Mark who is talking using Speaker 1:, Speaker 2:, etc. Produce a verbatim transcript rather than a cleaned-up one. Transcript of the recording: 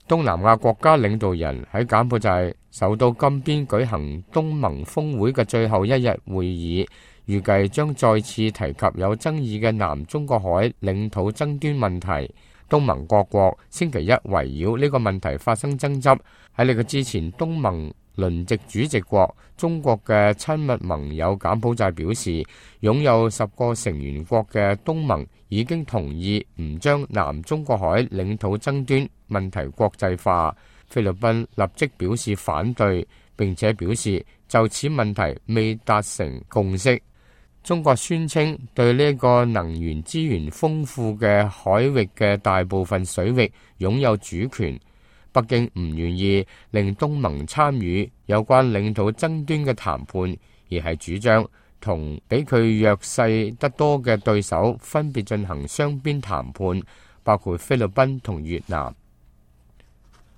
Speaker 1: 東南亞國家領導人喺柬埔寨首都金邊舉行東盟峰會嘅最後一日會議，預計將再次提及有爭議嘅南中國海領土爭端問題。東盟各國星期一圍繞呢個問題發生爭執。喺呢個之前，東盟輪值主席國中國嘅親密盟友柬埔寨表示，擁有十個成員國嘅東盟已經同意唔將南中國海領土爭端問題國際化。菲律賓立即表示反對，並且表示就此問題未達成共識。中國宣稱對呢個能源資源豐富嘅海域嘅大部分水域擁有主權。北京唔願意令東盟參與有關領土爭端嘅談判，而係主張同比佢弱勢得多嘅對手分別進行雙邊談判，包括菲律賓同越南。